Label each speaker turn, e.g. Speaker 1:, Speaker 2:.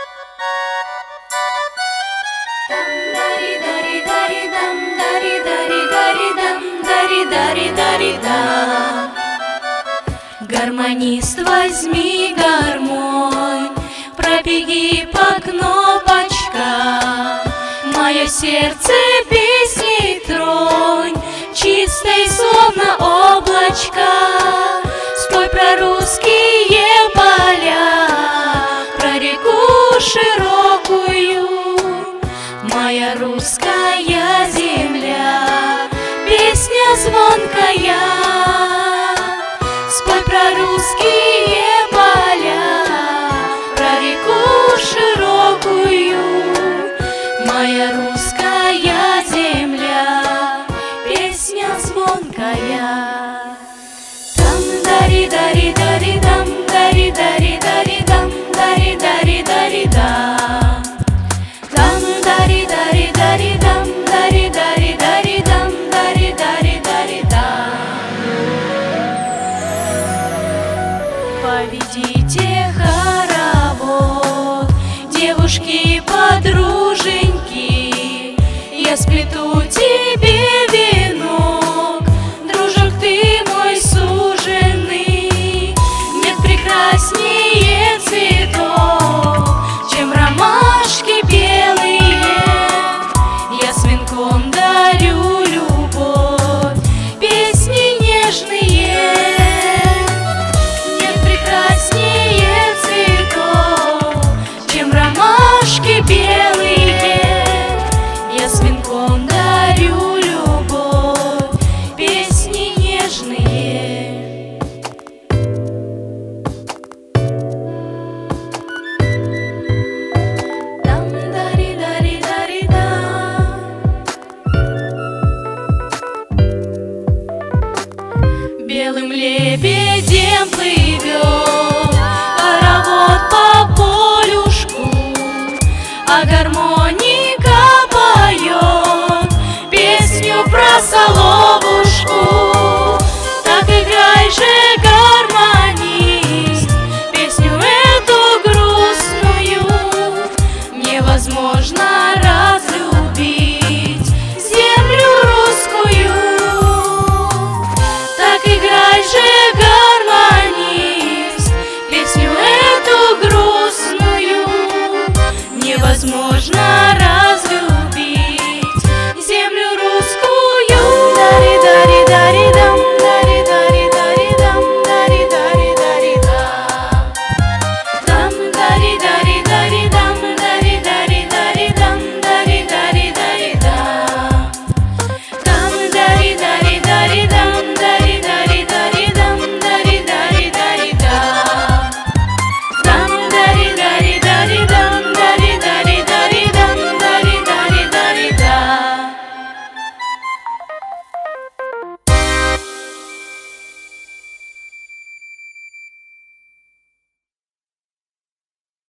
Speaker 1: Гармонист, возьми гармонь, пробеги по кнопочкам, мое сердце песней тронь, чистой словно облачко. Спой про русские поля, про реку широкую, моя русская земля, песня звонкая. Спой про русские поля, про реку широкую, моя русская земля, песня звонкая. Там дари дари дари дам, дари дари дари дам, дари дари дари дам. Там дари дари дари дам, дари дари дари дам, дари дари дари дам. Поведите хоровод, девушки-подруженьки, я сплету тебе венок, дружок ты мой суженый. Нет прекраснее цветов, чем ромашки белые, я с венком дарю любовь, песни нежные. Белые, я с венком дарю любовь, песни нежные. Там дари дари дари да. Белым лебедем плывет хоровод по полюшку, а гармоника поет песню про соловушку. Так играй же,